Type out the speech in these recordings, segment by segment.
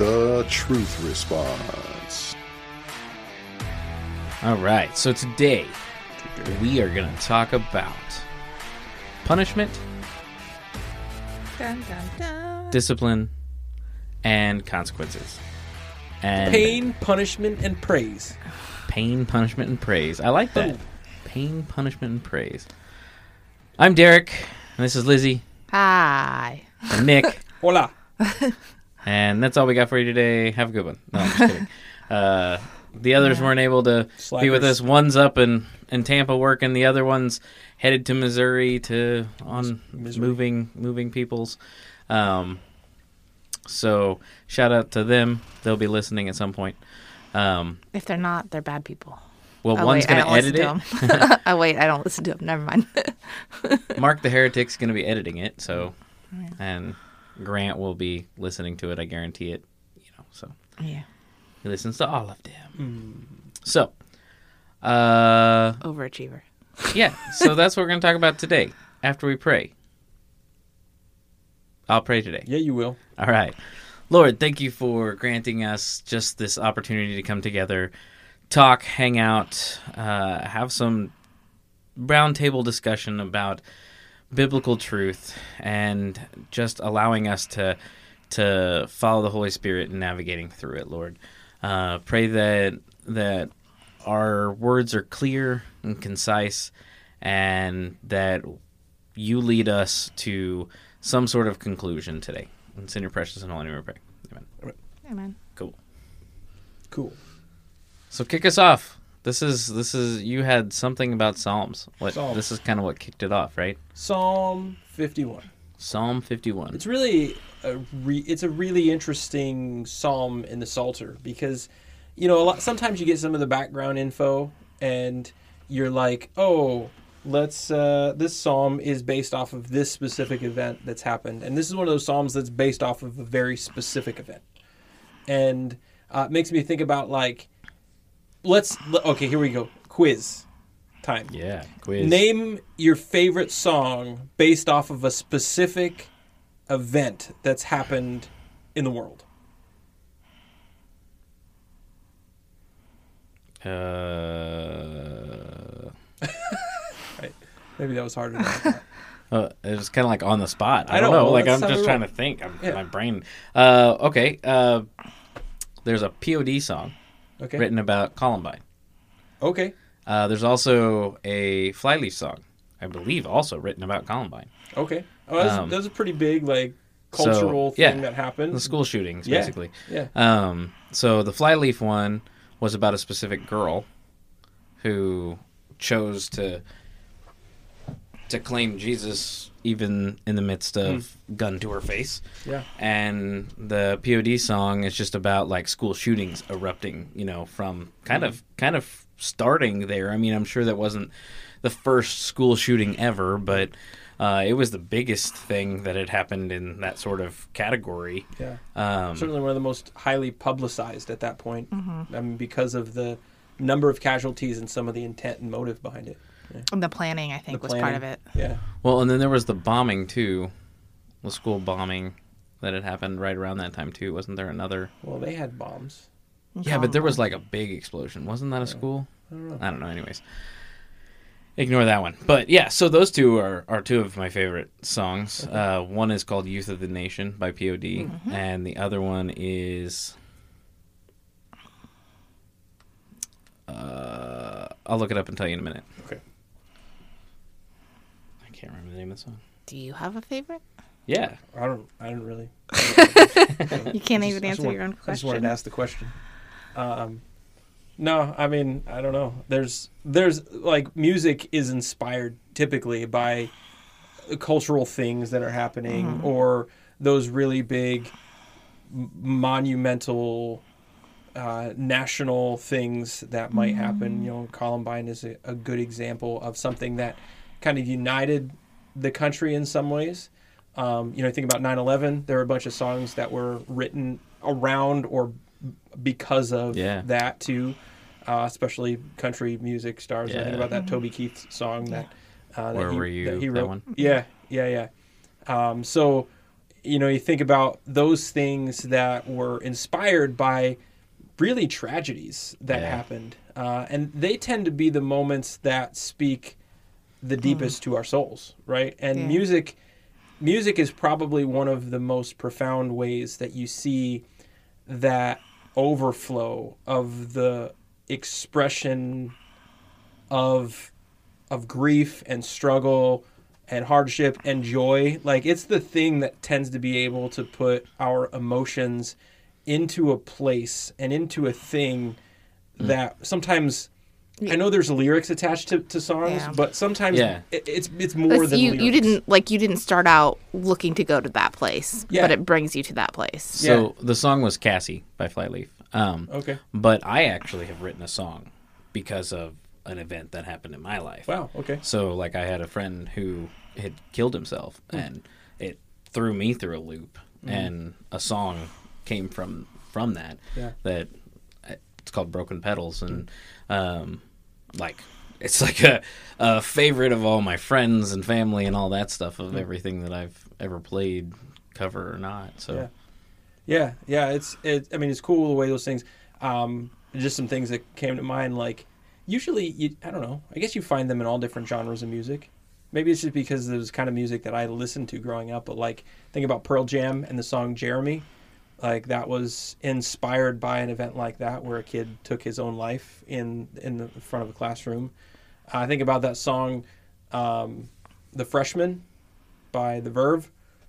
The Truth Response. All right, so today we are going to talk about punishment, Dun, dun, dun. discipline, and consequences. And Pain, punishment, and praise. pain, punishment, and praise. I like that. Pain, punishment, and praise. I'm Derek, and this is Lizzie, Hi. and Nick, Hola. and that's all we got for you today. Have a good one. No, I'm just kidding. The others weren't able to be with us. One's up in Tampa working. The other one's headed to Missouri on moving peoples. So shout out to them. They'll be listening at some point. If they're not, they're bad people. Well, Oh, one's wait, I going to don't edit listen it. to 'em. Oh, wait, I don't listen to them. Never mind. Mark the Heretic's going to be editing it. So, and Grant will be listening to it. I guarantee it. So Yeah. he listens to all of them. So, Overachiever. yeah. So that's what we're going to talk about today. After we pray, I'll pray today. Yeah, you will. All right. Lord, thank you for granting us just this opportunity to come together, talk, hang out, have some round table discussion about biblical truth, and just allowing us to follow the Holy Spirit and navigating through it, Lord. Pray that our words are clear and concise, and that you lead us to some sort of conclusion today. It's in your precious and holy name we pray. Amen. Amen. Cool. So kick us off. This is you had something about Psalms. Psalms. This is kind of what kicked it off, right? Psalm 51. Psalm 51. It's really it's a really interesting psalm in the Psalter because, sometimes you get some of the background info and you're like, oh, this psalm is based off of this specific event that's happened. And this is one of those psalms that's based off of a very specific event. And it makes me think about okay, here we go. Quiz time. Yeah, quiz. Name your favorite song based off of a specific event that's happened in the world. Right. Maybe that was harder than I thought. It was kind of like on the spot. I I don't know. know. Like That's I'm how just we trying roll. to think. Yeah. My brain. Okay. There's a POD song Okay. written about Columbine. Okay. There's also a Flyleaf song, I believe, also written about Columbine. Okay. Oh, that was a pretty big cultural So, yeah, thing that happened. The school shootings, Yeah. basically. Yeah. So the Flyleaf one was about a specific girl who chose to claim Jesus even in the midst of gun to her face. Yeah. And the POD song is just about school shootings erupting, from kind of starting there. I mean, I'm sure that wasn't the first school shooting ever, but it was the biggest thing that had happened in that sort of category. Yeah. Um, Certainly one of the most highly publicized at that point. I mean, because of the number of casualties and some of the intent and motive behind it. And the planning, I think, The was part of planning. it. Yeah. Well, and then there was the bombing too, the school bombing that had happened right around that time too. Wasn't there another? Well, they had bombs. Yeah, but there was a big explosion. Wasn't that a school? I don't know. Anyways, ignore that one. But yeah, so those two are two of my favorite songs. One is called "Youth of the Nation" by POD, and the other one is I'll look it up and tell you in a minute. Okay. I can't remember the name of the song. Do you have a favorite? Yeah. I don't really. You can't even answer your own I just wanted to question. ask the question. No, I mean, I don't know. There's music is inspired typically by cultural things that are happening or those really big monumental national things that might happen. Columbine is a good example of something that kind of united the country in some ways. Think about 9/11. There were a bunch of songs that were written around or because of that too, especially country music stars. I think about that Toby Keith song that Where Were You? that he That wrote. one? Yeah. So you think about those things that were inspired by really tragedies that happened. And they tend to be the moments that speak the deepest to our souls, right? And music is probably one of the most profound ways that you see that overflow of the expression of grief and struggle and hardship and joy. Like, it's the thing that tends to be able to put our emotions into a place and into a thing that sometimes, I know there's lyrics attached to songs, but sometimes it's more than lyrics. You didn't start out looking to go to that place, but it brings you to that place. So the song was Cassie by Flyleaf. Okay. But I actually have written a song because of an event that happened in my life. Wow, okay. So, like, I had a friend who had killed himself, and it threw me through a loop, and a song came from that. Yeah. That it's called Broken Petals, and it's like a favorite of all my friends and family and all that stuff of everything that I've ever played, cover or not. So yeah, it's cool the way those things, just some things that came to mind, like, usually, I don't know, I guess you find them in all different genres of music. Maybe it's just because it was kind of music that I listened to growing up, but, like, think about Pearl Jam and the song Jeremy. Like, that was inspired by an event like that where a kid took his own life in the front of a classroom. I think about that song, The Freshman by The Verve.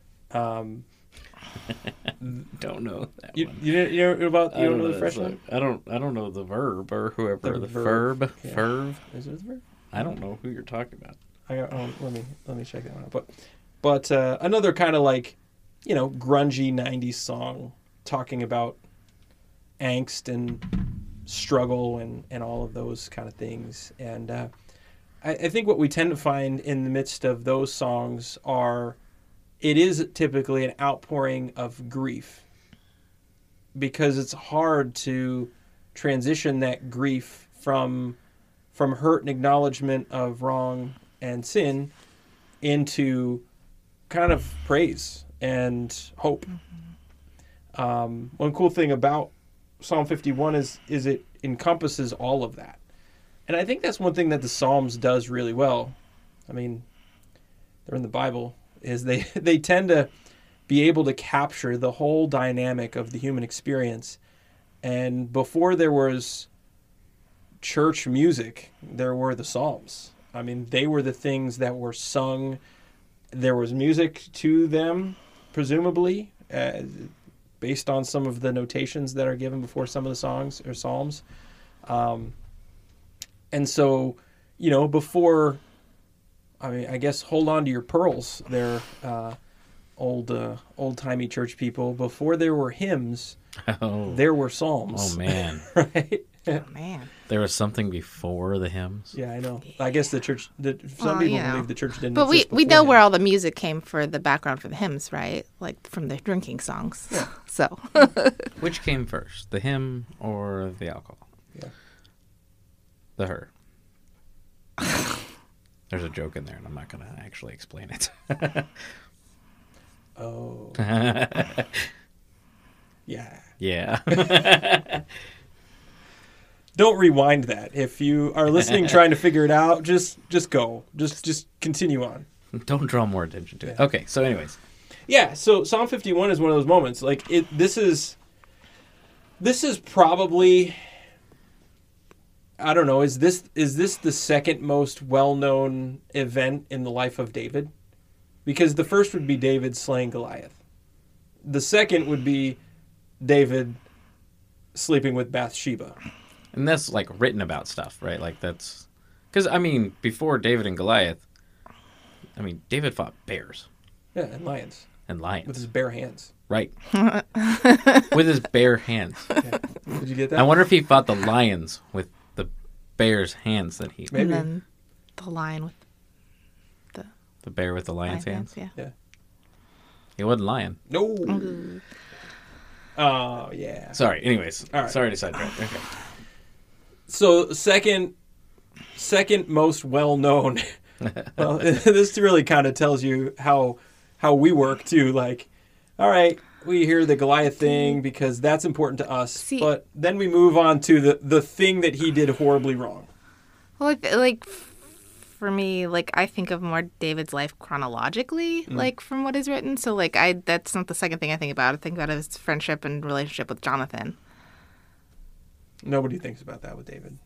Don't know that you, one. you don't know The Freshman? I don't know the Verb or whoever the Verb. Verb. Yeah. Verb. Is it The Verve? I don't know who you're talking about. Let me check that one out. But another kind of, like, grungy 90s song talking about angst and struggle and all of those kind of things. And I think what we tend to find in the midst of those songs it is typically an outpouring of grief, because it's hard to transition that grief from hurt and acknowledgement of wrong and sin into kind of praise and hope. One cool thing about Psalm 51 is it encompasses all of that. And I think that's one thing that the Psalms does really well. I mean, they're in the Bible, is they tend to be able to capture the whole dynamic of the human experience. And before there was church music, there were the Psalms. I mean, they were the things that were sung. There was music to them, presumably, based on some of the notations that are given before some of the songs or Psalms. And so, before, I guess, hold on to your pearls there, old-timey church people. Before there were hymns, there were Psalms. Oh, man. Right? Oh, man. There was something before the hymns? Yeah, I know. I guess the church, some people believe the church didn't But exist we know beforehand. where all the music came for the background for the hymns, right? Like from the drinking songs. Yeah. So. Which came first, the hymn or the alcohol? Yeah. The her. There's a joke in there, and I'm not going to actually explain it. Oh. Yeah. Yeah. Don't rewind that. If you are listening, trying to figure it out, just go. Just continue on. Don't draw more attention to it. Yeah. Okay, so anyways. Yeah, so Psalm 51 is one of those moments. Like, this is probably, I don't know, is this the second most well-known event in the life of David? Because the first would be David slaying Goliath. The second would be David sleeping with Bathsheba. And that's, like, written about stuff, right? Like, that's... Because, before David and Goliath, David fought bears. Yeah, and lions. And lions. With his bare hands. Right. With his bare hands. Yeah. Did you get that? I wonder if he fought the lions with the bear's hands that he... Maybe. And then the lion with The bear with the lion's hands? Yeah. Yeah. He wasn't lying. No. Ooh. Oh, yeah. Sorry. Anyways. All right. Sorry to sidetrack. Okay. So, second most well-known. Well, this really kind of tells you how we work, too. Like, all right, we hear the Goliath thing because that's important to us. See- But then we move on to the thing that he did horribly wrong. Well, for me, like I think of more David's life chronologically, like from what is written. So like that's not the second thing I think about. I think about his friendship and relationship with Jonathan. Nobody thinks about that with David.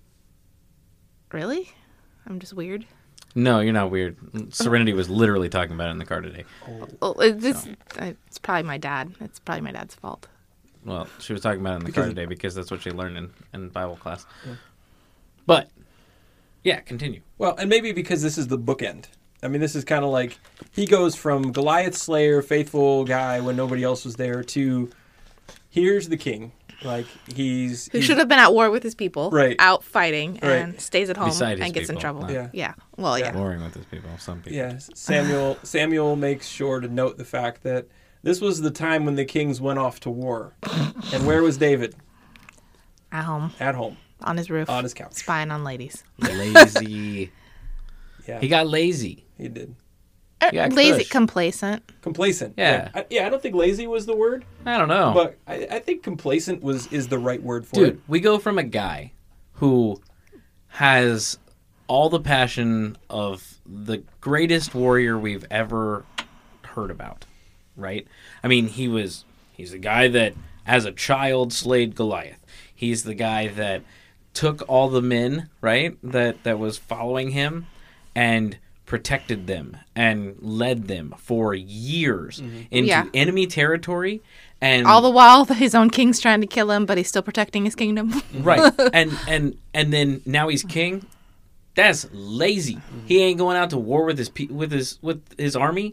Really? I'm just weird. No, you're not weird. Serenity was literally talking about it in the car today. Well, it's probably my dad. It's probably my dad's fault. Well, she was talking about it in the car Because- today because that's what she learned in Bible class. But, yeah, continue. Well, and maybe because this is the bookend. I mean, this is kind of like he goes from Goliath slayer, faithful guy when nobody else was there, to here's the king. Like Who should have been at war with his people, Right. out fighting, and Right. stays at home Beside his and gets in people, trouble. not- Yeah. Well, Yeah. yeah. Warring with his people, some people. Yeah, Samuel makes sure to note the fact that this was the time when the kings went off to war. And where was David? At home, At home, on his roof, on his couch. spying on ladies. Lazy. Yeah, He got lazy. he did. Yeah, Lazy, Kush. complacent. Complacent. Yeah. I don't think lazy was the word, I don't know. but I think complacent is the right word for Dude, it. we go from a guy who has all the passion of the greatest warrior we've ever heard about, right? I mean, he's the guy that, as a child, slayed Goliath. He's the guy that took all the men, right, that was following him and protected them and led them for years into Yeah. enemy territory. And All the while, his own king's trying to kill him, but he's still protecting his kingdom. right, and then now he's king. That's lazy. He ain't going out to war with his army.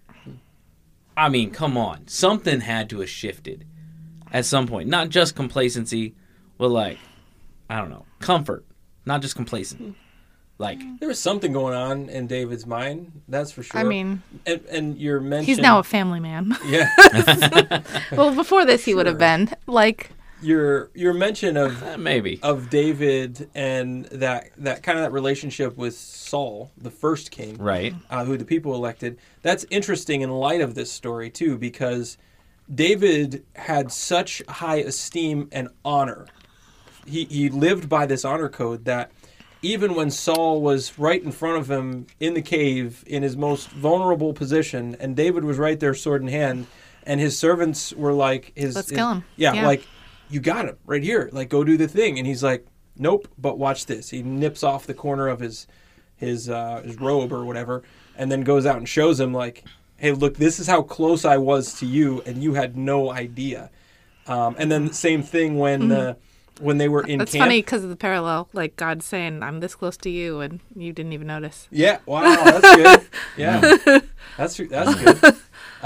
I mean, come on. Something had to have shifted at some point. Not just complacency, but like, I don't know, comfort. Not just complacent. Like, There was something going on in David's mind, that's for sure. I mean, and you're mentioning he's now a family man. yeah. Well, before this, he would have been like, your mention of maybe. David and that kind of that relationship with Saul, the first king, Right. who the people elected. That's interesting in light of this story too, because David had such high esteem and honor. He lived by this honor code that even when Saul was right in front of him in the cave in his most vulnerable position, and David was right there, sword in hand, and his servants were like, Let's kill him. Yeah, Yeah. like, you got him right here. Like, go do the thing. And he's like, nope, but watch this. He nips off the corner of his robe or whatever, and then goes out and shows him, like, hey, look, this is how close I was to you, and you had no idea. And then the same thing when they were in that's camp. funny because of the parallel. Like God saying, "I'm this close to you," and you didn't even notice. Yeah, wow, that's good. Yeah, that's good.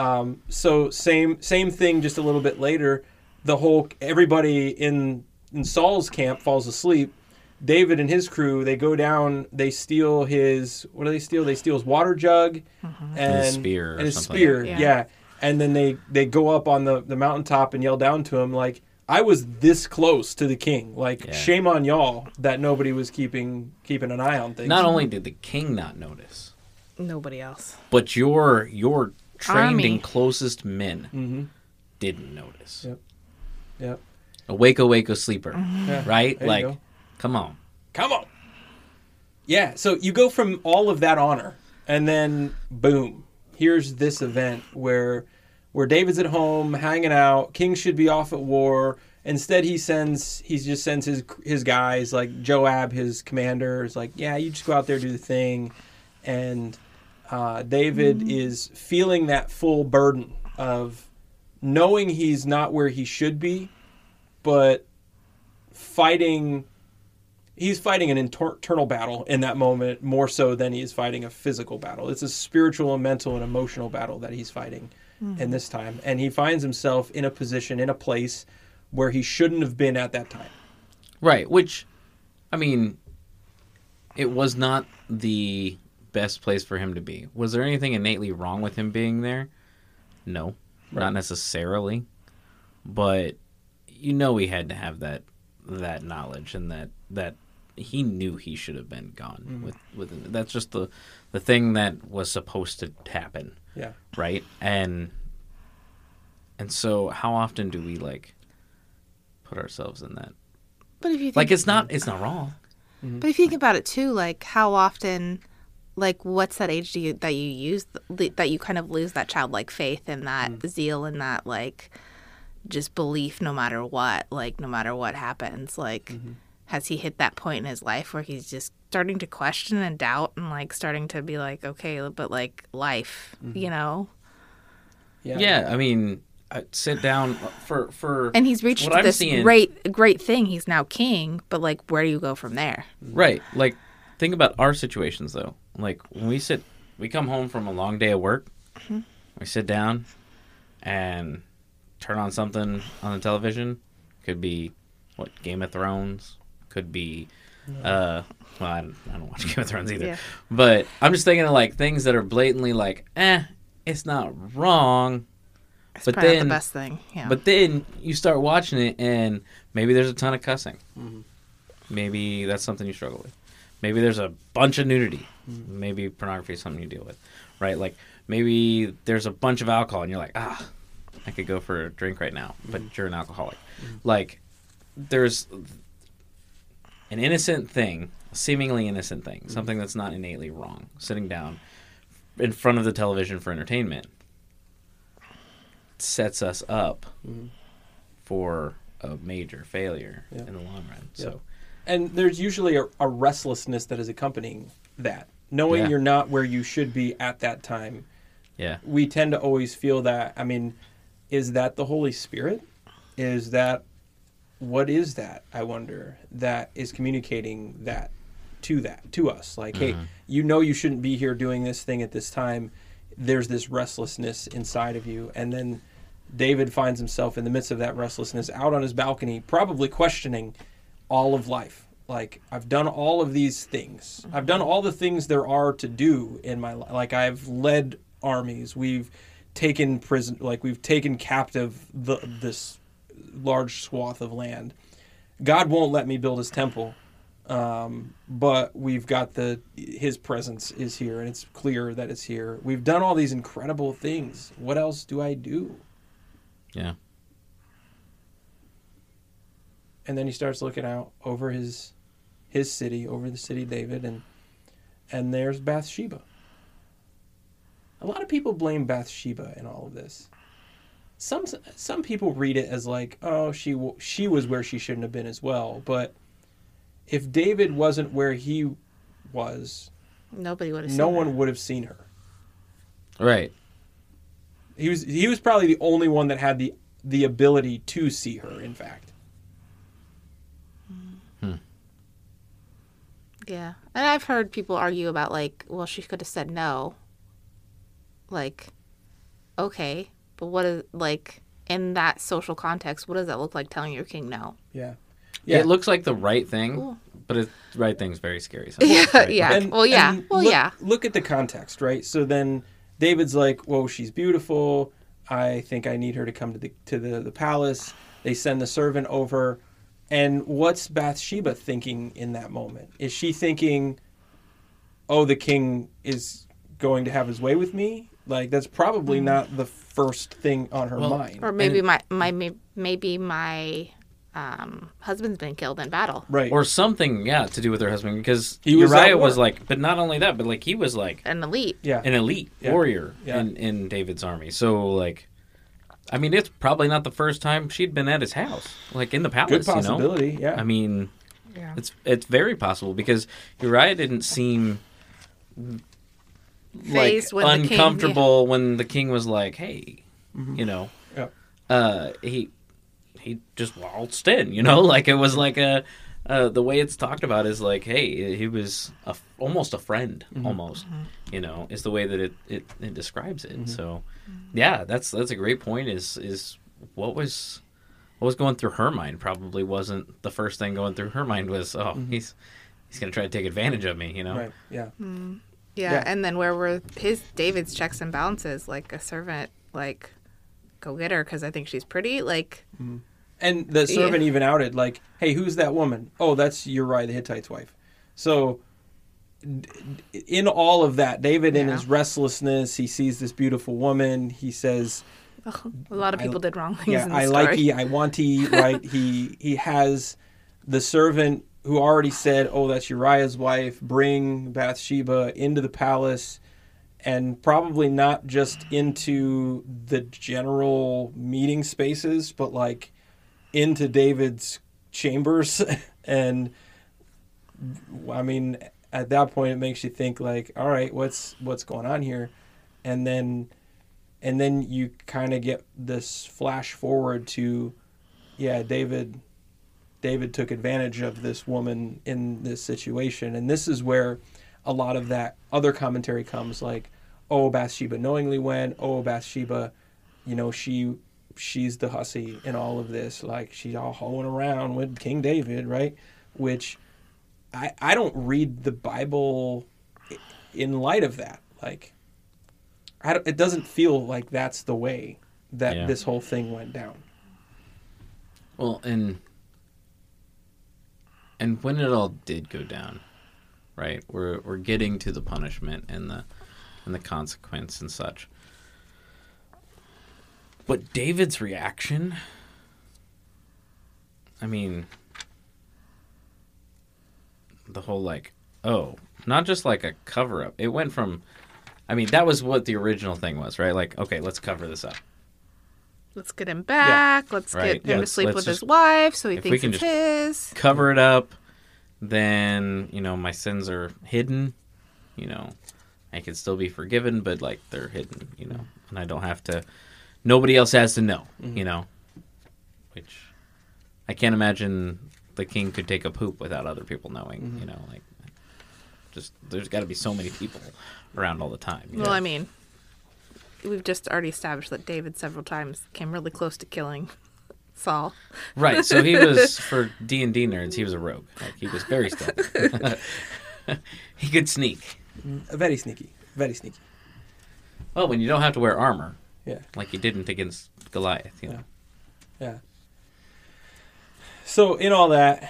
So same thing, just a little bit later. Everybody in Saul's camp falls asleep. David and his crew, they go down. They steal his. What do they steal? They steal his water jug and his spear or And his something. spear, Yeah. yeah. And then they go up on the mountaintop and yell down to him like, I was this close to the king. Like, Yeah. shame on y'all that nobody was keeping an eye on things. Not only did the king not notice, Nobody else. but your trained Army. and closest men didn't notice. Yep. Yep. A wake sleeper, Yeah. right? There you Like, go. come on. Come on. Yeah, so you go from all of that honor, and then boom, here's this event where David's at home hanging out. King should be off at war. Instead, he just sends his guys, like Joab, his commander, is like, yeah, you just go out there, do the thing, and David is feeling that full burden of knowing he's not where he should be, but fighting. He's fighting an internal battle in that moment more so than he is fighting a physical battle. It's a spiritual and mental and emotional battle that he's fighting in this time. And he finds himself in a position, in a place where he shouldn't have been at that time. Right, which, I mean, it was not the best place for him to be. Was there anything innately wrong with him being there? No, not necessarily. But he had to have that knowledge and that he knew he should have been gone. That's just the thing that was supposed to happen. Yeah. Right? And And so how often do we like put ourselves in that? But if you think, Like it's not wrong. but if you think about it too, like how often, like what's that age that you use that you kind of lose that childlike faith and that zeal and that like just belief no matter what, like no matter what happens, like has he hit that point in his life where he's just starting to question and doubt and like starting to be like, okay, but like life, you know? Yeah, I mean, I sit down for And he's reached what I'm this seeing- great thing. He's now king, but like where do you go from there? Right. Like, think about our situations, though. Like, when we come home from a long day of work, we sit down and turn on something on the television. Could be, Game of Thrones. Could be, well, I don't watch Game of Thrones either. Yeah. But I'm just thinking of, like, things that are blatantly like, it's not wrong. It's But probably not then- the best thing. Yeah. But then you start watching it, and maybe there's a ton of cussing. Maybe that's something you struggle with. Maybe there's a bunch of nudity. Maybe pornography is something you deal with, right? Like maybe there's a bunch of alcohol, and you're like, I could go for a drink right now, but you're an alcoholic. Like there's an innocent thing, a seemingly innocent thing, something that's not innately wrong, sitting down in front of the television for entertainment sets us up for a major failure in the long run. So, And there's usually a restlessness that is accompanying that. Knowing Yeah. you're not where you should be at that time. yeah. We tend to always feel that. I mean, is that the Holy Spirit? What is that, I wonder, that is communicating that to us? Like, hey, you know you shouldn't be here doing this thing at this time. There's this restlessness inside of you. And then David finds himself in the midst of that restlessness out on his balcony, probably questioning all of life. Like, I've done all of these things. I've done all the things there are to do in my life. Like, I've led armies. We've taken we've taken captive this large swath of land. God won't let me build his temple. But we've got his presence is here, and it's clear that it's here. We've done all these incredible things. What else do I do? Yeah. And then he starts looking out over his city, over the city of David, and there's Bathsheba. A lot of people blame Bathsheba in all of this. Some people read it as like, oh, she was where she shouldn't have been as well. But if David wasn't where he was, Nobody would have seen no her. one would have seen her. Right. He was probably the only one that had the ability to see her, in fact. Yeah. And I've heard people argue about, like, well, she could have said no. Like, okay, but what is, like, in that social context, what does that look like telling your king no? Yeah. It looks like the right thing, Cool. but the right thing's very scary. Yeah, Right? yeah. And- Well, yeah. and Well, look, yeah. Look at the context, right? So then David's like, "Whoa, she's beautiful. I think I need her to come to the palace." They send the servant over, and what's Bathsheba thinking in that moment? Is she thinking, "Oh, the king is going to have his way with me"? Like, that's probably not the first thing on her mind. Or maybe my husband's been killed in battle. Right. Or something, to do with her husband, because He was Uriah at was war. like, but not only that, but like he was like An elite. Yeah. an elite Yeah. warrior Yeah. in David's army. So like, I mean, it's probably not the first time she'd been at his house, like in the palace. Good possibility, You know? yeah. I mean, Yeah. it's very possible because Uriah didn't seem like Phased when the king- uncomfortable when the king was like, "Hey," you know. Yeah. He just waltzed in, you know, like it was like the way it's talked about is like, hey, he was almost a friend, almost, you know, is the way that it describes it. So, yeah, that's a great point. Is what was going through her mind probably wasn't the first thing going through her mind was, he's gonna try to take advantage of me, you know. Right. Yeah. Yeah. Yeah. And then where were David's checks and balances? Like a servant, like, go get her because I think she's pretty. Like, And the servant even outed, like, "Hey, who's that woman?" "Oh, that's Uriah the Hittite's wife." So, in all of that, David, in Yeah. his restlessness, he sees this beautiful woman. He says, A lot of people did wrong things Yeah, in the I story. likey, I wanty, right? He has the servant who already said, "Oh, that's Uriah's wife. Bring Bathsheba into the palace." And probably not just into the general meeting spaces, but like into David's chambers. And I mean, at that point, it makes you think like, all right, what's going on here? And then you kind of get this flash forward to, yeah, David took advantage of this woman in this situation. And this is where a lot of that other commentary comes, like, oh, Bathsheba knowingly went. Oh, Bathsheba, she's the hussy in all of this. Like, she's all hoeing around with King David, right? Which I don't read the Bible in light of that. Like, it doesn't feel like that's the way that this whole thing went down. Well, and when it all did go down, right? We're getting to the punishment and the consequence and such. But David's reaction, I mean, the whole like, oh, not just like a cover up. It went from, I mean, that was what the original thing was, right? Like, okay, let's cover this up. Let's get him back. Yeah. Let's Right. get him Yeah, to sleep let's with just- his wife so he if we thinks can it's just his. Cover it up, then, my sins are hidden, I can still be forgiven, but like they're hidden, and I don't have to, nobody else has to know, which I can't imagine the king could take a poop without other people knowing, like just, there's got to be so many people around all the time. Well, I mean, we've just already established that David several times came really close to killing Saul. Right, so he was, for D&D nerds, he was a rogue. Like, he was very stealthy. He could sneak. Very sneaky. Very sneaky. Well, when you don't have to wear armor, Yeah. like you didn't against Goliath, Yeah. So in all that,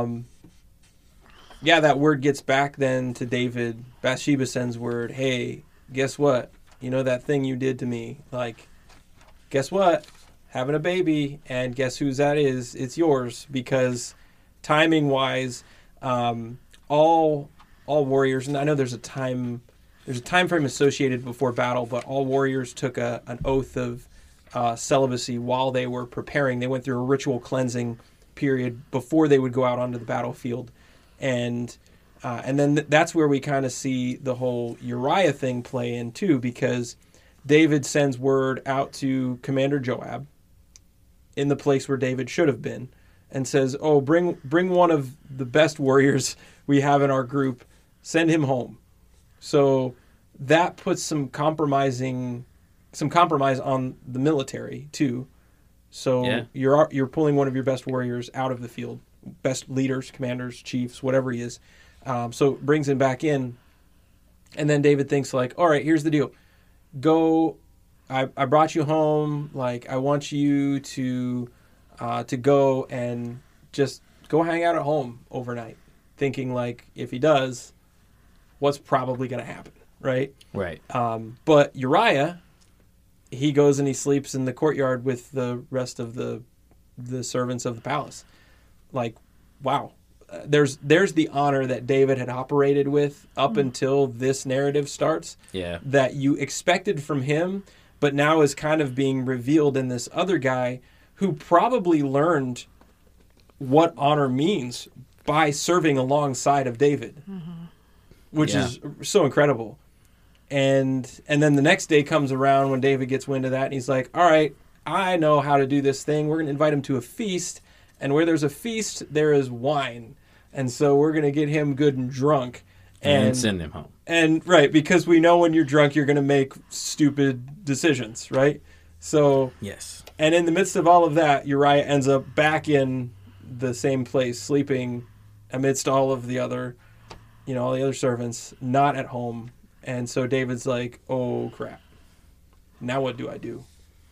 that word gets back then to David. Bathsheba sends word, hey, guess what? You know that thing you did to me? Like, guess what? Having a baby, and guess whose that is? It's yours, because timing-wise, all warriors, and I know there's a time frame associated before battle, but all warriors took an oath of celibacy while they were preparing. They went through a ritual cleansing period before they would go out onto the battlefield, and then that's where we kind of see the whole Uriah thing play in too, because David sends word out to Commander Joab in the place where David should have been, and says, "Oh, bring one of the best warriors we have in our group. Send him home." So that puts some compromise on the military too. So you're pulling one of your best warriors out of the field, best leaders, commanders, chiefs, whatever he is. So it brings him back in, and then David thinks like, all right, here's the deal. Go, I brought you home. Like, I want you to go and just go hang out at home overnight. Thinking like, if he does, what's probably going to happen, right? Right. But Uriah, he goes and he sleeps in the courtyard with the rest of the servants of the palace. Like, wow. There's the honor that David had operated with up until this narrative starts. Yeah. That you expected from him, but now is kind of being revealed in this other guy who probably learned what honor means by serving alongside of David, which is so incredible. And then the next day comes around when David gets wind of that, and he's like, all right, I know how to do this thing. We're going to invite him to a feast, and where there's a feast, there is wine. And so we're going to get him good and drunk. And send him home. And, right, because we know when you're drunk, you're going to make stupid decisions, right? So, yes. And in the midst of all of that, Uriah ends up back in the same place, sleeping amidst all of the other, all the other servants, not at home. And so David's like, oh, crap. Now what do I do?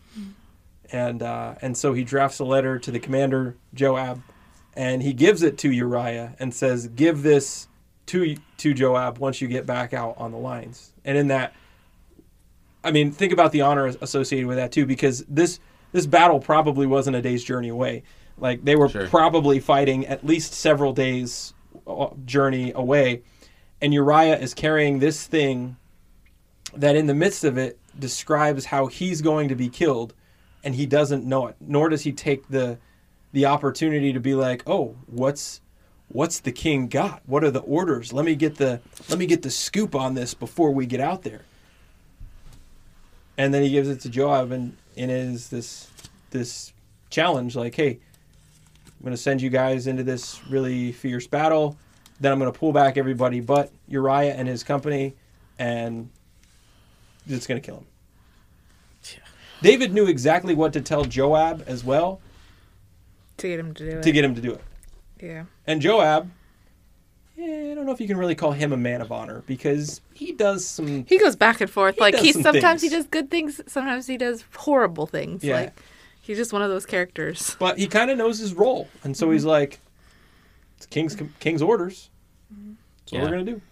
And so he drafts a letter to the commander, Joab, and he gives it to Uriah and says, give this to Joab once you get back out on the lines. And in that, I mean, think about the honor associated with that too, because this battle probably wasn't a day's journey away. Like they were probably fighting at least several days journey away, and Uriah is carrying this thing that in the midst of it describes how he's going to be killed, and he doesn't know it, nor does he take the opportunity to be like, oh, what's the king got? What are the orders? Let me get the scoop on this before we get out there. And then he gives it to Joab, and it is this challenge, like, hey, I'm going to send you guys into this really fierce battle. Then I'm going to pull back everybody but Uriah and his company, and it's going to kill him. Yeah. David knew exactly what to tell Joab as well. To get him to do it. To get him to do it. Yeah. And Joab, I don't know if you can really call him a man of honor, because he does some... He goes back and forth. Like, sometimes he things. does good things, sometimes he does horrible things. Yeah. Like, he's just one of those characters. But he kind of knows his role. And so he's like, it's king's orders. That's what we're going to do.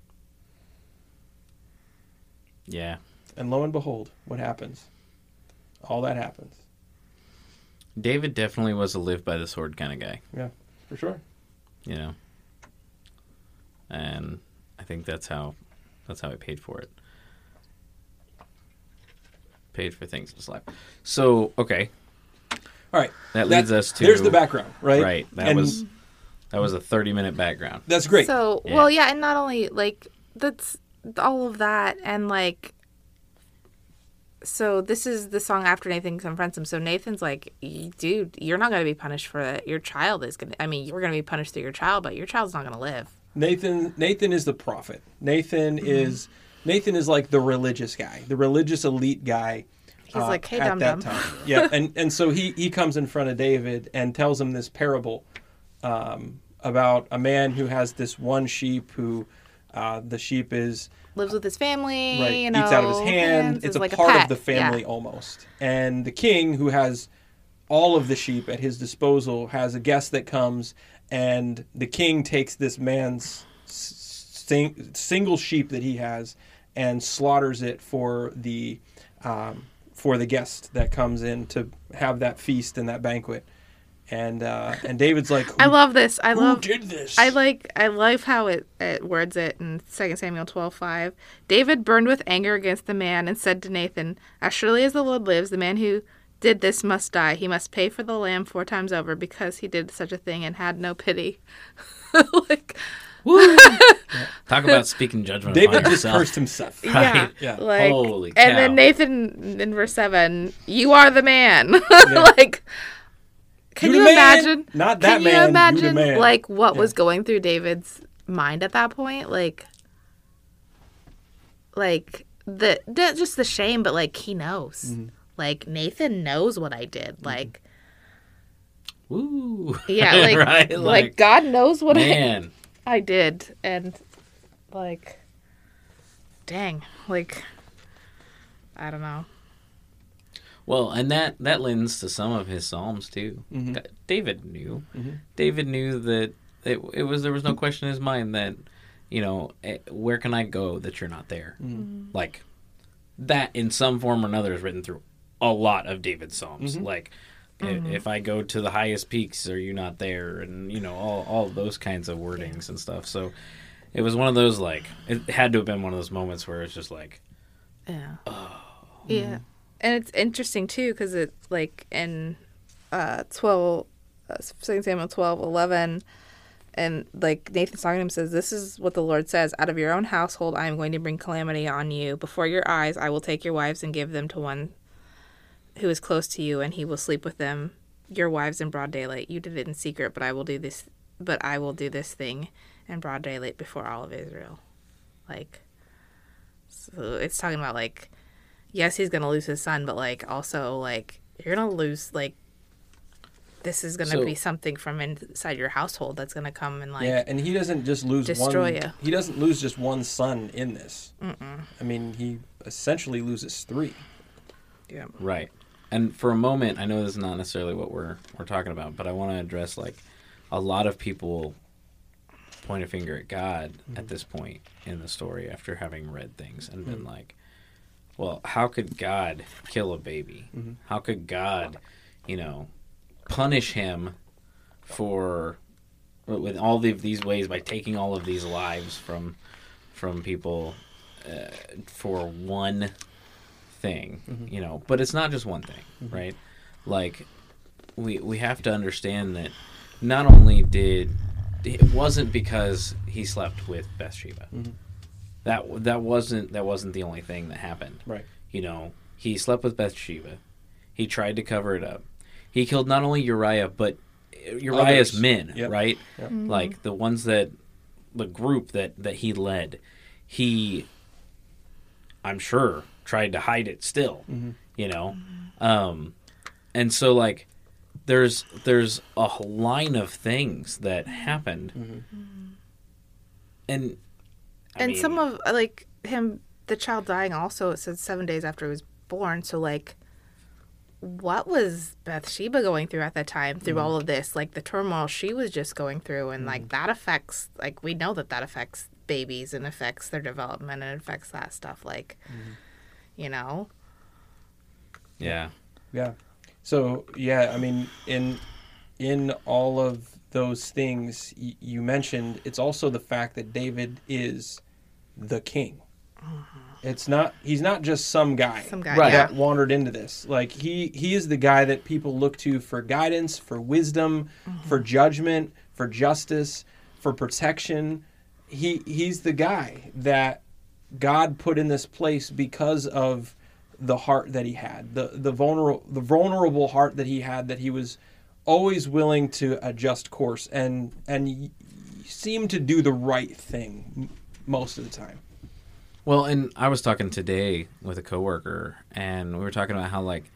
Yeah. And lo and behold, what happens? All that happens. David definitely was a live by the sword kind of guy. Yeah, for sure. You know? And I think that's how he paid for it. Paid for things in his life. So, okay. All right. That leads us to... There's the background, right? Right. That was a 30-minute background. That's great. So, Yeah. well, yeah, and not only, like, that's all of that, and, like, so this is the song after Nathan confronts him. So Nathan's like, dude, you're not going to be punished for it. Your child is going to, I mean, you're going to be punished through your child, but your child's not going to live. Nathan is the prophet. Nathan is like the religious guy, the religious elite guy. He's like, hey, at dum-dum. that time. Yeah, and so he comes in front of David and tells him this parable about a man who has this one sheep who the sheep is lives with his family, right, you know, eats out of his hand. It's a like part pet. of the family almost. And the king, who has all of the sheep at his disposal, has a guest that comes, and the king takes this man's single sheep that he has and slaughters it for the guest that comes in to have that feast and that banquet. And David's like, I love this. Who did this? I love how it words it in 2 Samuel 12:5. David burned with anger against the man and said to Nathan, as surely as the Lord lives, the man who did this must die. He must pay for the lamb 4 times over because he did such a thing and had no pity. Like, woo! Talk about speaking judgment David upon just yourself. cursed himself. Right. Yeah. Like, Holy cow. and then Nathan in verse 7, you are the man. Yeah. Like, can you imagine? Not that Can man. you imagine, You the man. like, what was going through David's mind at that point? Like just the shame, but like he knows. Mm-hmm. Like Nathan knows what I did. Like, Woo! yeah, like, right? like God knows what man. I did, and like, dang, like, I don't know. Well, and that lends to some of his psalms too. Mm-hmm. David knew. Mm-hmm. David knew that there was no question in his mind that, you know, where can I go that you're not there? Mm-hmm. Like that in some form or another is written through a lot of David's psalms. Mm-hmm. Like if I go to the highest peaks, are you not there? And you know all those kinds of wordings and stuff. So it was one of those, like, it had to have been one of those moments where it's just like, Yeah. oh. Yeah. And it's interesting, too, because it's, like, in 2 Samuel 12:11, and, like, Nathan's talking to him, says, this is what the Lord says, out of your own household I am going to bring calamity on you. Before your eyes I will take your wives and give them to one who is close to you, and he will sleep with them, your wives in broad daylight. You did it in secret, but I will do this thing in broad daylight before all of Israel. Like, so it's talking about, like, yes, he's going to lose his son, but, like, also, like, you're going to lose, like, this is going to be something from inside your household that's going to come and, like, yeah, and he doesn't just lose destroy one. you. He doesn't lose just one son in this. I mean, he essentially loses 3. Yeah. Right. And for a moment, I know this is not necessarily what we're talking about, but I want to address, like, a lot of people point a finger at God at this point in the story after having read things and been like, well, how could God kill a baby? Mm-hmm. How could God, punish him with all of these ways by taking all of these lives from people for one thing, But it's not just one thing, right? Like, we have to understand that not only it wasn't because he slept with Bathsheba. That wasn't the only thing that happened. Right. He slept with Bathsheba. He tried to cover it up. He killed not only Uriah, but Uriah's Others. men, Yep. right? Yep. Like the ones the group that he led. He, I'm sure, tried to hide it still, and so like there's a line of things that happened, and I mean, some of like him, the child dying. Also, it said 7 days after he was born. So like, what was Bathsheba going through at that time? Through all of this, like the turmoil she was just going through, and like that affects. Like we know that affects babies and affects their development and affects that stuff. Like, yeah. Yeah. So yeah, I mean, in all of those things you mentioned, it's also the fact that David is the king. He's not just some guy Right. that wandered into this. Like he is the guy that people look to for guidance, for wisdom, for judgment, for justice, for protection. He's the guy that God put in this place because of the heart that he had, the vulnerable heart that he had, that he was always willing to adjust course and seemed to do the right thing most of the time. Well, and I was talking today with a coworker, and we were talking about how, like,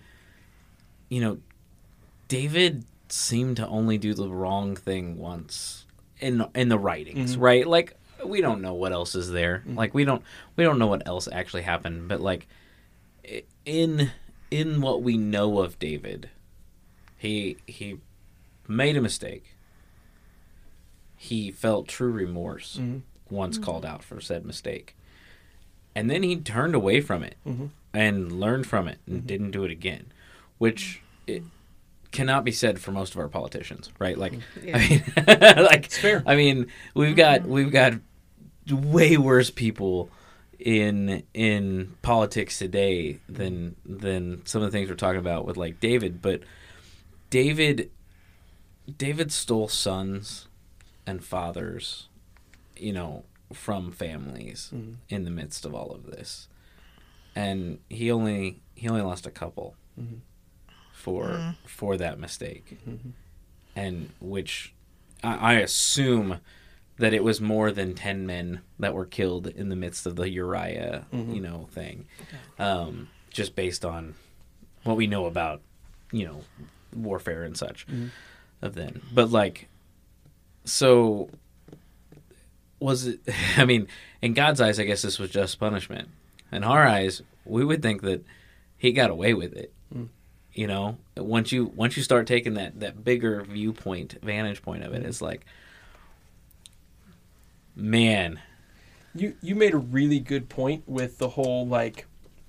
David seemed to only do the wrong thing once in the writings, right? Like, we don't know what else is there. Like, we don't know what else actually happened. But like, in what we know of David, he made a mistake. He felt true remorse once called out for said mistake. And then he turned away from it and learned from it and didn't do it again, which it cannot be said for most of our politicians, right? Like, Yeah. I mean, like, It's fair. I mean, we've got way worse people in politics today than some of the things we're talking about with like David. But David stole sons and fathers, from families in the midst of all of this, and he only lost a couple for that mistake, and which I assume that it was more than 10 men that were killed in the midst of the Uriah thing, just based on what we know about warfare and such of then. But like, so was it, I mean, in God's eyes, I guess this was just punishment. In our eyes, we would think that he got away with it. Once you start taking that bigger vantage point of it, it's like, man. You made a really good point with the whole, like,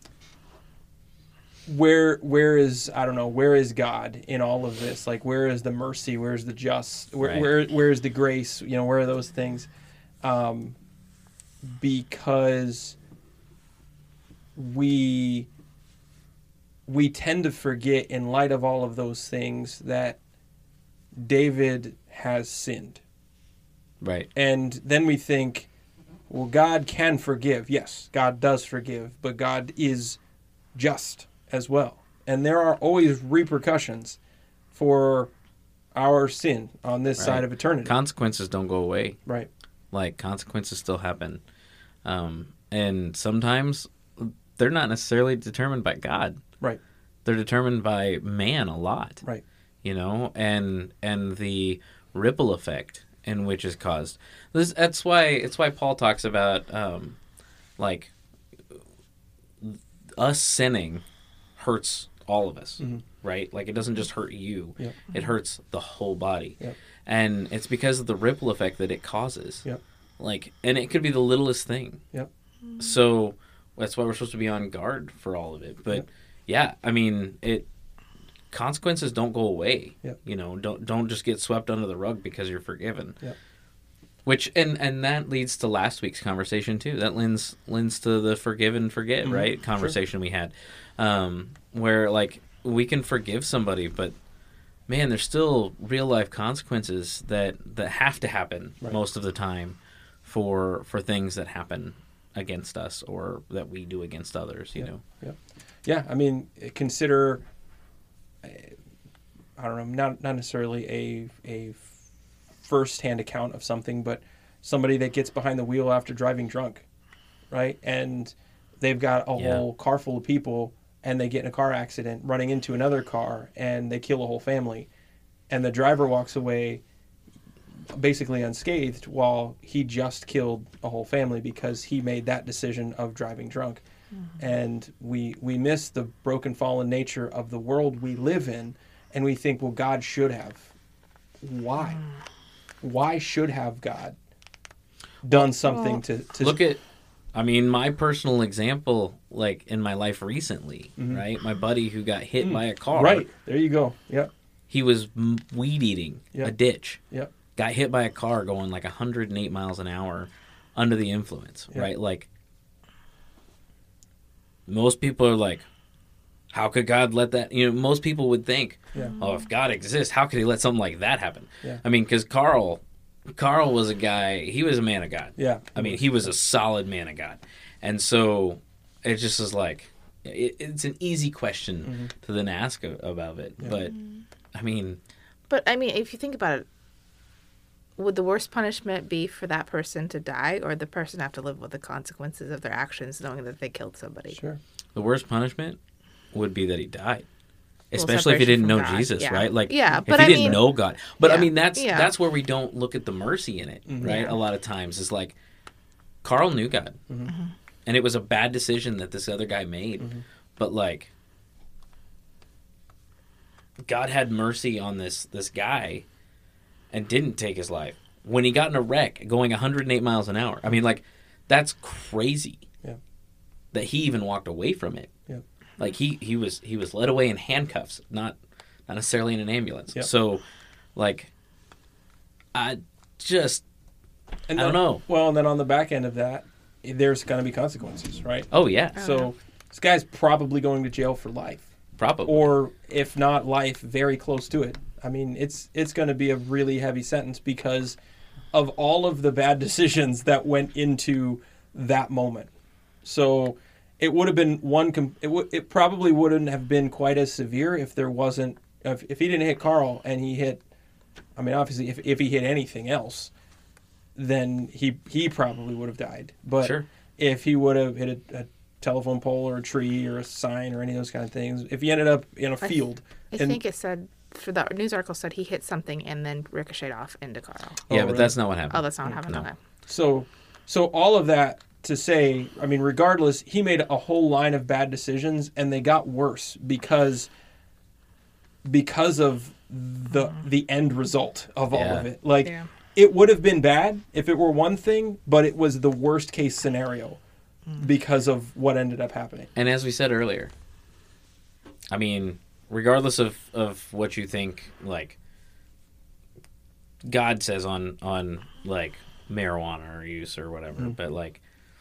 where is God in all of this? Like, where is the mercy? Where is the just? Where is the grace? Where are those things? Because we tend to forget, in light of all of those things, that David has sinned. Right. And then we think, well, God can forgive. Yes, God does forgive, but God is just as well. And there are always repercussions for our sin on this side of eternity. Consequences don't go away. Right. Like, consequences still happen. And sometimes they're not necessarily determined by God. Right. They're determined by man a lot. Right. And the ripple effect in which is caused. It's why Paul talks about like, us sinning hurts all of us, right? Like, it doesn't just hurt you; it hurts the whole body, and it's because of the ripple effect that it causes. Like, and it could be the littlest thing. So that's why we're supposed to be on guard for all of it. But Yep. yeah, I mean, consequences don't go away. Yep. You know, don't just get swept under the rug because you're forgiven. Yep. Which and that leads to last week's conversation too. That lends to the forgive and forget, right? Conversation we had, where like we can forgive somebody, but man, there's still real life consequences that have to happen most of the time for things that happen against us or that we do against others. You know. Yeah. I mean, consider. I don't know, not necessarily a first-hand account of something, but somebody that gets behind the wheel after driving drunk, right? And they've got a whole car full of people, and they get in a car accident running into another car, and they kill a whole family. And the driver walks away basically unscathed while he just killed a whole family because he made that decision of driving drunk. And we miss the broken, fallen nature of the world we live in, and we think, well, God should have. Why? Why should have God done something to look at? I mean, my personal example, like in my life recently, right? My buddy who got hit by a car. Right. There you go. Yep. He was weed eating a ditch. Yep. Got hit by a car going like 108 miles an hour under the influence, right? Like, most people are like, how could God let that? You know, most people would think, oh, if God exists, how could he let something like that happen? Yeah. I mean, because Carl was a guy, he was a man of God. Yeah. I mean, he was a solid man of God. And so it just is like, it's an easy question to then ask about it. Yeah. But, I mean. But, I mean, if you think about it, would the worst punishment be for that person to die, or the person have to live with the consequences of their actions knowing that they killed somebody? Sure. The worst punishment would be that he died. Especially if he didn't know God. Jesus, right? Like, but if he didn't know God. But I mean, that's where we don't look at the mercy in it, right? A lot of times is like, Carl knew God, and it was a bad decision that this other guy made. But like, God had mercy on this guy, and didn't take his life when he got in a wreck going 108 miles an hour. I mean, like, that's crazy. Yeah. That he even walked away from it. Yeah. Like he was led away in handcuffs, not necessarily in an ambulance. Yep. So, like, I don't know. Well, and then on the back end of that, there's going to be consequences, right? Oh yeah. So this guy's probably going to jail for life. Probably. Or if not life, very close to it. I mean, it's going to be a really heavy sentence because of all of the bad decisions that went into that moment. So it would have been it probably wouldn't have been quite as severe if there wasn't if he didn't hit Carl and he hit. I mean, obviously, if he hit anything else, then he probably would have died. But if he would have hit a telephone pole or a tree or a sign or any of those kind of things, if he ended up in a field, I think it said. For the news article said he hit something and then ricocheted off into Carl. Yeah, but that's not what happened. Oh, that's not what happened. No. Okay. So all of that to say, I mean, regardless, he made a whole line of bad decisions, and they got worse because of the end result of all of it. Like, it would have been bad if it were one thing, but it was the worst case scenario because of what ended up happening. And as we said earlier, I mean, regardless of what you think, like, God says on like marijuana or use or whatever, but like,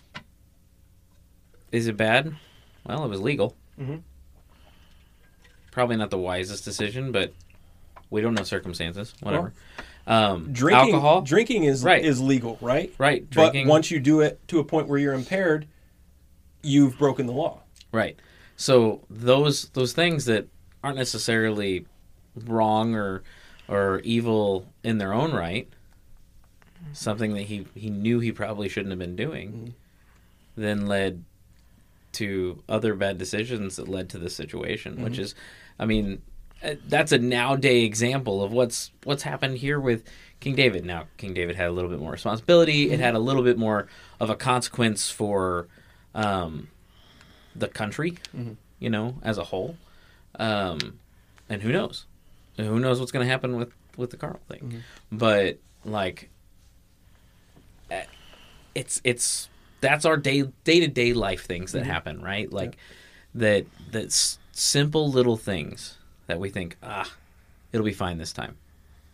is it bad? Well, it was legal. Probably not the wisest decision, but we don't know circumstances. Whatever. Alcohol, drinking is legal, right? Right. Drinking, but once you do it to a point where you're impaired, you've broken the law. Right. So those things that aren't necessarily wrong or evil in their own right, something that he knew he probably shouldn't have been doing, then led to other bad decisions that led to this situation, which is, I mean, that's a nowadays example of what's happened here with King David. Now, King David had a little bit more responsibility. It had a little bit more of a consequence for the country, you know, as a whole. And who knows? Who knows what's going to happen with the Carl thing? But like, it's that's our day-to-day life things that happen, right? Like that simple little things that we think, it'll be fine this time.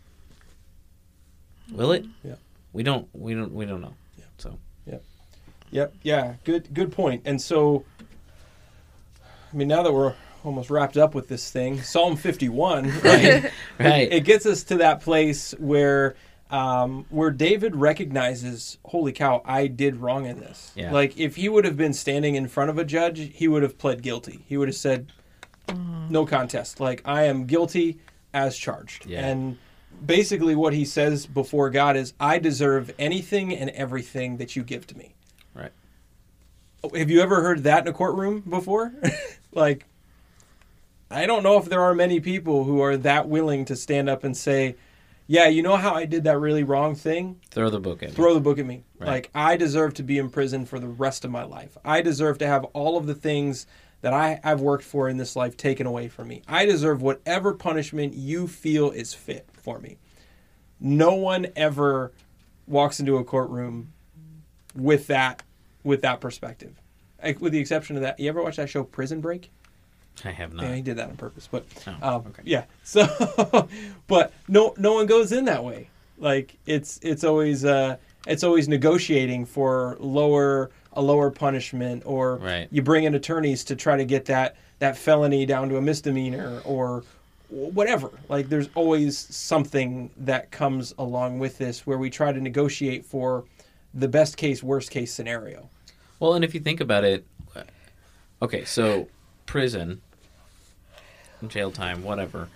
Will it? Yeah. We don't know. Yeah. So. Yep. Yeah. Good point. And so, I mean, now that we're almost wrapped up with this thing, Psalm 51, right? Right. It gets us to that place where David recognizes, holy cow, I did wrong in this. Yeah. Like, if he would have been standing in front of a judge, he would have pled guilty. He would have said, no contest. Like, I am guilty as charged. Yeah. And basically what he says before God is, I deserve anything and everything that you give to me. Right. Have you ever heard that in a courtroom before? Like, I don't know if there are many people who are that willing to stand up and say, yeah, you know how I did that really wrong thing? Throw the book at me. Throw the book at me. Right. Like, I deserve to be in prison for the rest of my life. I deserve to have all of the things that I've worked for in this life taken away from me. I deserve whatever punishment you feel is fit for me. No one ever walks into a courtroom with that perspective. Like, with the exception of that, you ever watch that show Prison Break? I have not. Yeah, he did that on purpose, but okay. yeah. So, but no one goes in that way. Like, it's always negotiating for a lower punishment, or Right. you bring in attorneys to try to get that felony down to a misdemeanor or whatever. Like, there's always something that comes along with this where we try to negotiate for the best case, worst case scenario. Well, and if you think about it, okay, so prison, jail time, whatever.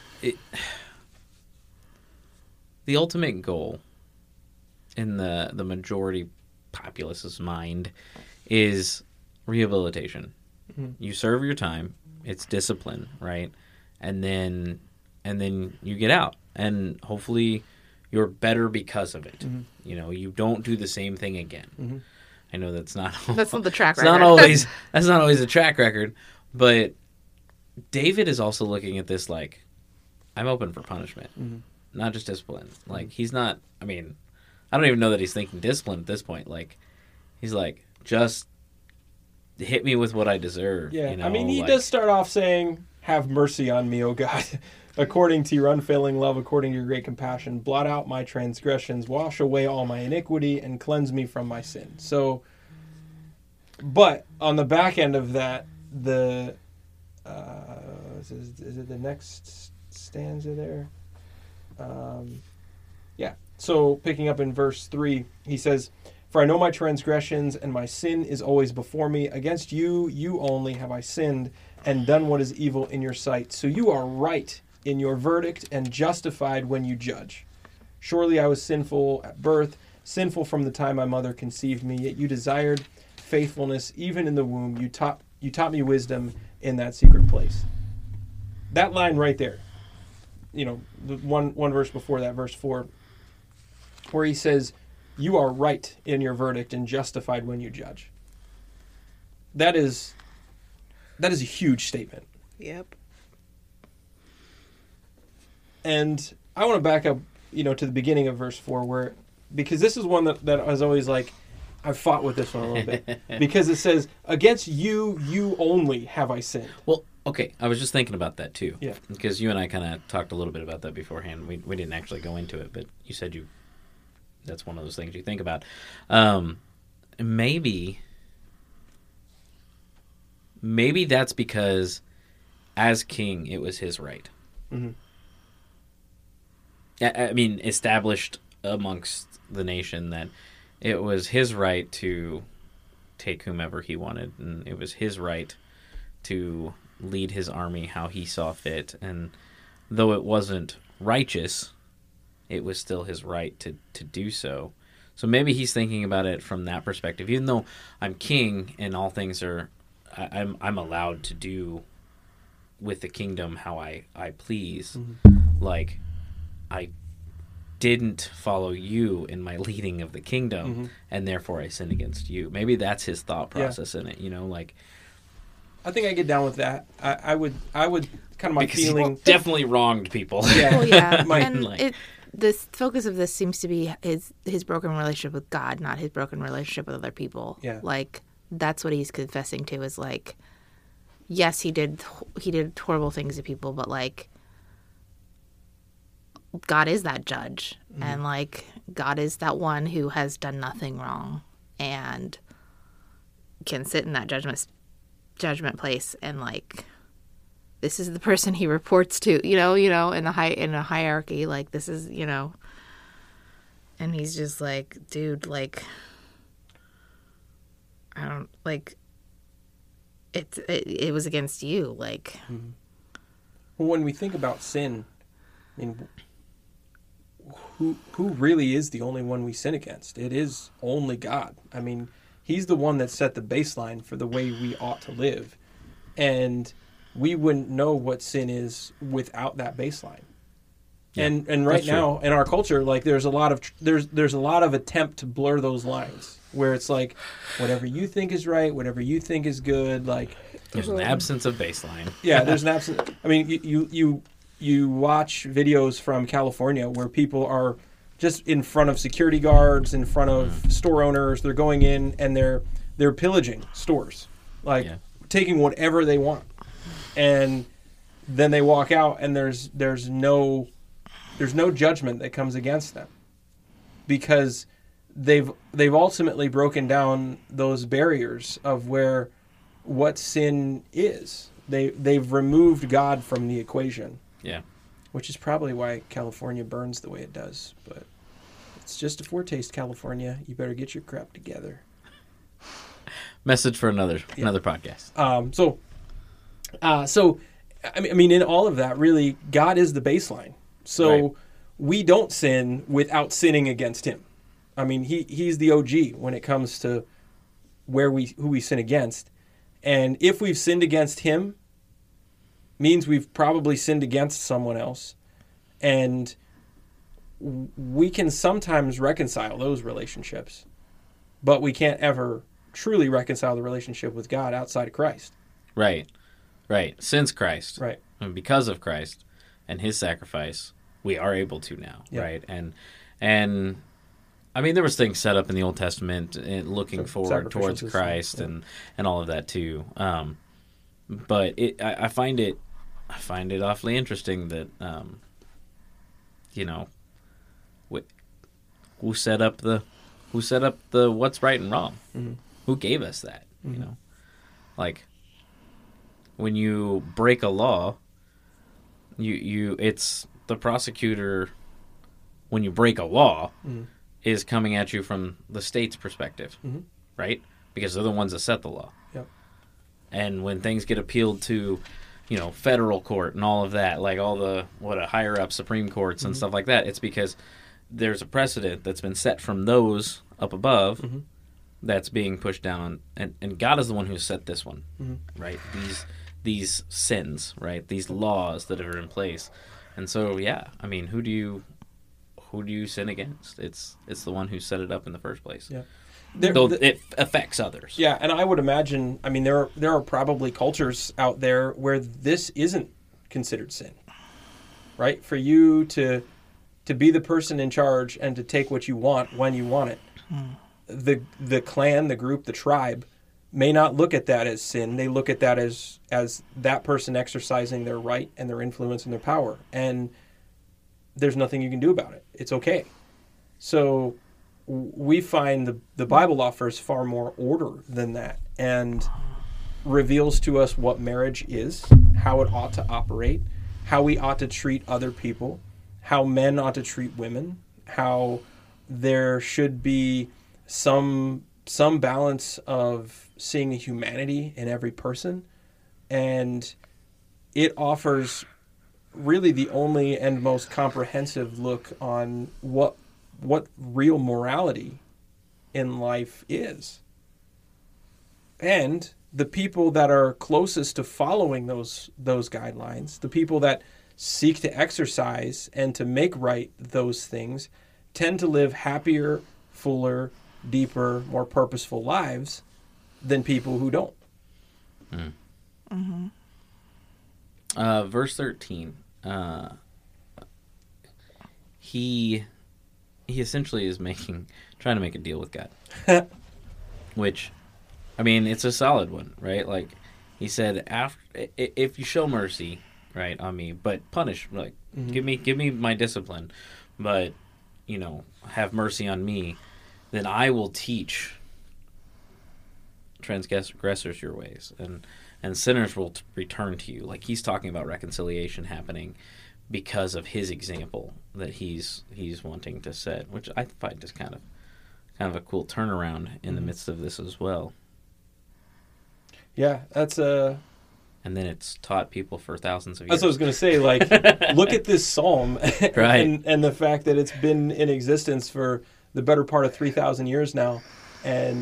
The ultimate goal in the majority populace's mind is rehabilitation. Mm-hmm. You serve your time, it's discipline, right? And then you get out, and hopefully you're better because of it. Mm-hmm. You know, you don't do the same thing again. Mm-hmm. I know that's not the track it's record. that's not always a track record, but David is also looking at this like, I'm open for punishment, not just discipline. Like, he's not, I mean, I don't even know that he's thinking discipline at this point. Like, he's like, just hit me with what I deserve. Yeah, you know? I mean, he like, does start off saying, have mercy on me, O God, according to your unfailing love, according to your great compassion. Blot out my transgressions, wash away all my iniquity, and cleanse me from my sin. So, but on the back end of that, is it the next stanza there? Yeah. So picking up in verse 3, he says, for I know my transgressions, and my sin is always before me. Against you only have I sinned, and done what is evil in your sight. So you are right in your verdict, and justified when you judge. Surely I was sinful at birth, sinful from the time my mother conceived me. Yet you desired faithfulness even in the womb. You taught me wisdom in that secret place. That line right there, you know, the one verse before that, verse 4, where he says, you are right in your verdict and justified when you judge. That is a huge statement. Yep. And I want to back up, you know, to the beginning of verse 4, because this is one that I was always like, I've fought with this one a little bit. Because it says, against you only have I sinned. Well, okay, I was just thinking about that too. Yeah. Because you and I kind of talked a little bit about that beforehand. We didn't actually go into it, but you said that's one of those things you think about. Maybe that's because as king, it was his right. Mm-hmm. I mean, established amongst the nation that it was his right to take whomever he wanted, and it was his right to lead his army how he saw fit. And though it wasn't righteous, it was still his right to do so. So maybe he's thinking about it from that perspective. Even though I'm king and all things are, I'm allowed to do with the kingdom how I please. Mm-hmm. Like, I didn't follow you in my leading of the kingdom, mm-hmm. and therefore I sin against you. Maybe that's his thought process in it. You know, like, I think I get down with that. I would kind of my because feeling he definitely wronged people. Yeah, Well, yeah, My- and like- this focus of this seems to be his broken relationship with God, not his broken relationship with other people. Yeah. Like that's what he's confessing to is like, yes, he did horrible things to people, but like God is that judge, and like God is that one who has done nothing wrong and can sit in that judgment place, and like this is the person he reports to, in a hierarchy, like this is, and he's just like, dude, like I don't like it was against you, like. Well, when we think about sin, I mean, who really is the only one we sin against? It is only God. I mean, he's the one that set the baseline for the way we ought to live. And we wouldn't know what sin is without that baseline. Yeah, and right now in our culture, like there's a lot of attempt to blur those lines where it's like whatever you think is right, whatever you think is good, like there's an absence of baseline. Yeah, there's an absence. I mean, you watch videos from California where people are just in front of security guards, in front of store owners. They're going in and they're pillaging stores, like taking whatever they want, and then they walk out and there's no judgment that comes against them because they've ultimately broken down those barriers of what sin is. They've removed God from the equation. Yeah. Which is probably why California burns the way it does. But it's just a foretaste, California. You better get your crap together. Message for another podcast. So I mean, in all of that, really, God is the baseline. So we don't sin without sinning against Him. I mean, He's the OG when it comes to who we sin against. And if we've sinned against Him, means we've probably sinned against someone else. And we can sometimes reconcile those relationships, but we can't ever truly reconcile the relationship with God outside of Christ. Right. Since Christ. Right. And because of Christ and His sacrifice, we are able to now. Yeah. Right. And I mean, there was things set up in the Old Testament looking forward towards Christ and all of that too. But I find it awfully interesting that who set up the what's right and wrong? Mm-hmm. Who gave us that? Mm-hmm. Like when you break a law, you it's the prosecutor. When you break a law. Mm-hmm. Is coming at you from the state's perspective, right? Because they're the ones that set the law. Yep. And when things get appealed to, federal court and all of that, like all the higher up Supreme Courts and stuff like that, it's because there's a precedent that's been set from those up above that's being pushed down, and God is the one who set this one, right? These sins, right? These laws that are in place, and so I mean, who do you sin against? It's the one who set it up in the first place. Yeah. It affects others. Yeah, and I would imagine, I mean, there are probably cultures out there where this isn't considered sin, right? For you to be the person in charge and to take what you want when you want it. The clan, the group, the tribe may not look at that as sin. They look at that as that person exercising their right and their influence and their power. And there's nothing you can do about it. It's okay. So we find the Bible offers far more order than that and reveals to us what marriage is, how it ought to operate, how we ought to treat other people, how men ought to treat women, how there should be some balance of seeing the humanity in every person. And it offers really the only and most comprehensive look on what real morality in life is. And the people that are closest to following those guidelines, the people that seek to exercise and to make right those things, tend to live happier, fuller, deeper, more purposeful lives than people who don't. Verse 13. he essentially is trying to make a deal with God. Which, I mean, it's a solid one, right? Like, he said, if you show mercy, right, on me, but punish, like, give me my discipline, but, have mercy on me, then I will teach transgressors your ways, and sinners will return to you. Like, he's talking about reconciliation happening because of his example that he's wanting to set, which I find is kind of a cool turnaround in the midst of this as well. Yeah, that's a... And then it's taught people for thousands of years. That's what I was going to say. Like, look at this psalm, right? and the fact that it's been in existence for the better part of 3,000 years now, and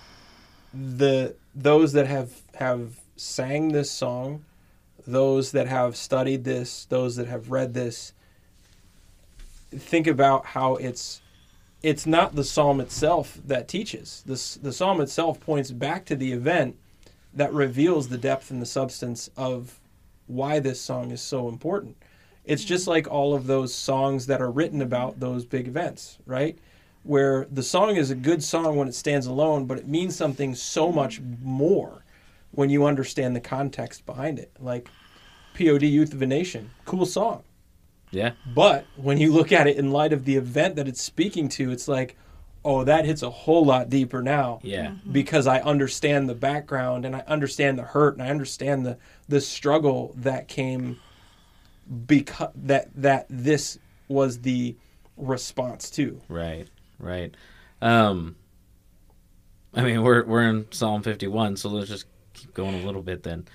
those that have sang this song, those that have studied this, those that have read this, think about how it's not the psalm itself that teaches. The psalm itself points back to the event that reveals the depth and the substance of why this song is so important. It's just like all of those songs that are written about those big events, right? Where the song is a good song when it stands alone, but it means something so much more when you understand the context behind it. Like POD, Youth of a Nation, cool song. Yeah. But when you look at it in light of the event that it's speaking to, it's like, oh, that hits a whole lot deeper now. Yeah. Because I understand the background, and I understand the hurt, and I understand the struggle that came because that this was the response to. Right. I mean, we're in Psalm 51, so let's just keep going a little bit then.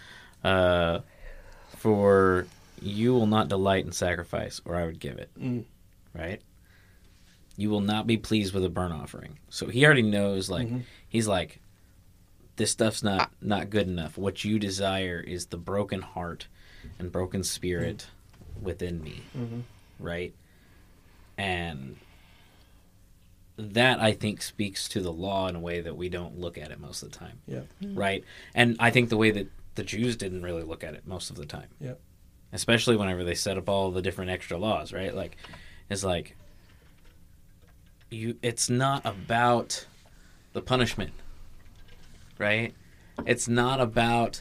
For you will not delight in sacrifice, or I would give it. Right? You will not be pleased with a burnt offering. So he already knows, like, he's like, this stuff's not good enough. What you desire is the broken heart and broken spirit within me. Right? And that, I think, speaks to the law in a way that we don't look at it most of the time. Yeah. Right? And I think the way that the Jews didn't really look at it most of the time. Yeah. Especially whenever they set up all the different extra laws, right? Like, it's like, it's not about the punishment, right? It's not about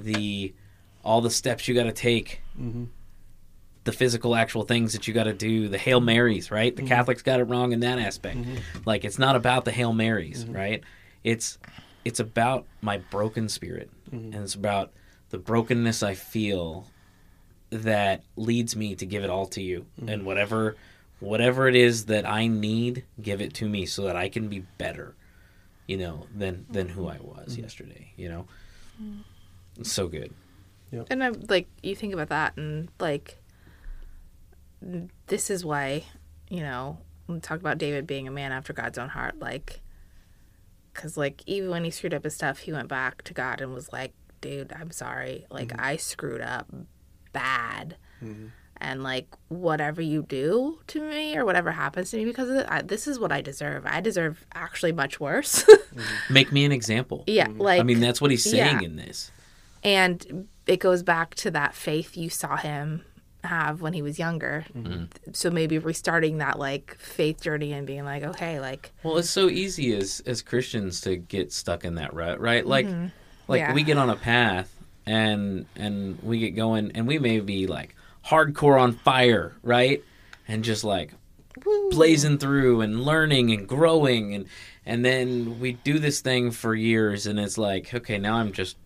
all the steps you got to take, the physical, actual things that you got to do, the Hail Marys, right? The Catholics got it wrong in that aspect. Like, it's not about the Hail Marys, right? It's about my broken spirit, and it's about the brokenness I feel that leads me to give it all to you, and whatever it is that I need, give it to me so that I can be better, than who I was yesterday, It's so good. Yep. And I'm like, you think about that, and like, this is why, when we talk about David being a man after God's own heart, like, because like, even when he screwed up his stuff, he went back to God and was like, dude, I'm sorry, like, I screwed up bad. And like, whatever you do to me or whatever happens to me because of it, this is what I deserve. I deserve actually much worse. Make me an example. Yeah, like, I mean, that's what he's saying in this. And it goes back to that faith you saw him have when he was younger. So maybe restarting that like faith journey and being like, okay, like, well, it's so easy as Christians to get stuck in that rut, right? Like, we get on a path and we get going, and we may be like hardcore on fire, right? And just like blazing through and learning and growing, and then we do this thing for years, and it's like, okay, now I'm just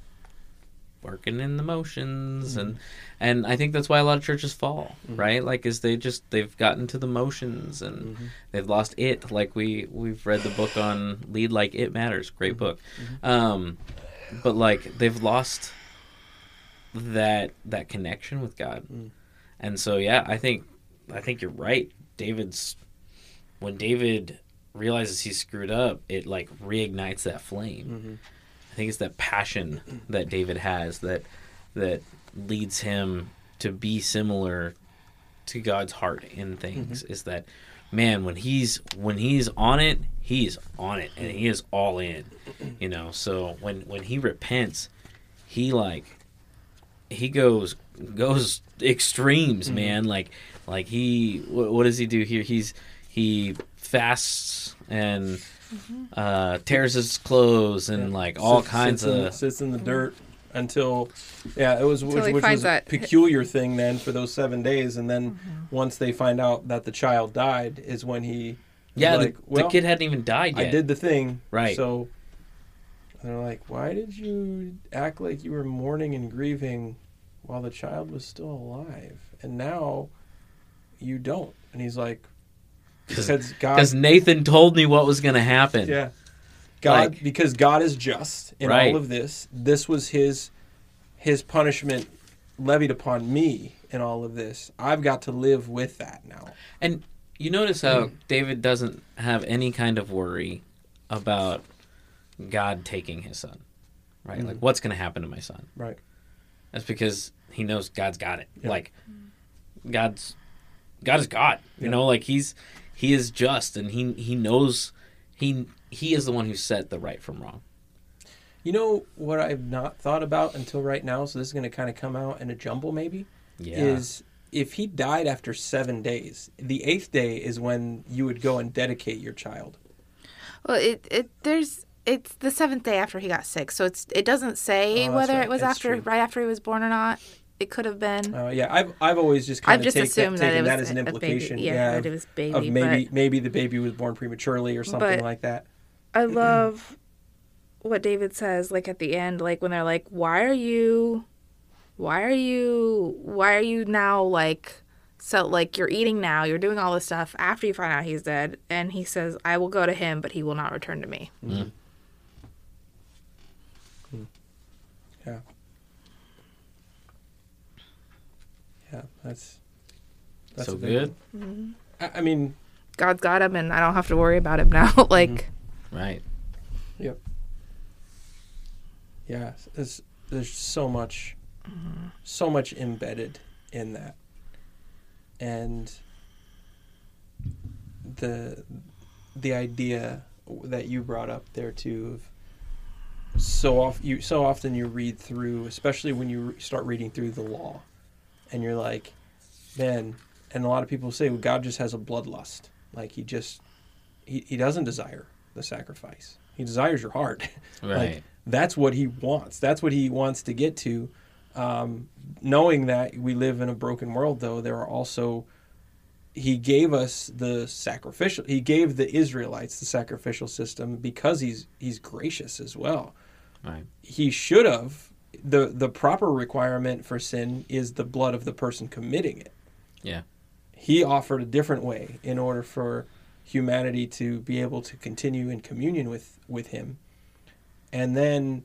working in the motions, and I think that's why a lot of churches fall, right? Like, is they've gotten to the motions, and they've lost it. Like, we've read the book on Lead Like It Matters, great book, but like, they've lost that connection with God. And so I think you're right. When David realizes he's screwed up, it like reignites that flame. I think it's that passion that David has that leads him to be similar to God's heart in things. Is that, man, when he's on it, he's on it, and he is all in. So when he repents, he goes extremes, man. Like, Like what does he do here? He fasts and tears his clothes and like all kinds of sits in the dirt until it was Until he which finds was a that- peculiar thing then for those 7 days, and then once they find out that the child died is when he was like, the kid hadn't even died yet. I did the thing, Right. So they're like, why did you act like you were mourning and grieving while the child was still alive, and now you don't? And he's like, because God, because Nathan told me what was going to happen. yeah, God, Like- because God is just in Right. all of this. This was his punishment levied upon me in all of this. I've got to live with that now. And you notice how David doesn't have any kind of worry about God taking his son, right? Like, what's going to happen to my son? Right. That's because he knows God's got it. Yeah. Like, God is God. You Yeah. know, like he is just, and he knows he is the one who set the right from wrong. You know what I've not thought about until right now, so this is going to kind of come out in a jumble maybe, Yeah. is if he died after 7 days, the 8th day is when you would go and dedicate your child. Well, it's the 7th day after he got sick, so it doesn't say Oh, that's whether right. it was That's true. right after he was born or not. It could have been. I've always just kind I've of just assumed that taken it was that as an a baby. implication. Yeah, that it was baby, of maybe the baby was born prematurely or something But- like that. I love what David says, like at the end, like when they're like, why are you now like, so like you're eating now, you're doing all this stuff after you find out he's dead. And he says, I will go to him, but he will not return to me. Mm. Yeah. Yeah, that's So a big good. one. I mean, God's got him and I don't have to worry about him now. Like, Right. yep. Yeah, there's so much embedded in that, and the idea that you brought up there too of so often you read through, especially when you start reading through the law, and you're like, man, and a lot of people say, well, God just has a bloodlust, like he doesn't desire the sacrifice, he desires your heart. Right. Like, that's what he wants. That's what he wants to get to. Knowing that we live in a broken world, though, there are also, he gave us he gave the Israelites the sacrificial system because he's gracious as well. Right. He should have, the proper requirement for sin is the blood of the person committing it. Yeah. He offered a different way in order for humanity to be able to continue in communion with him. And then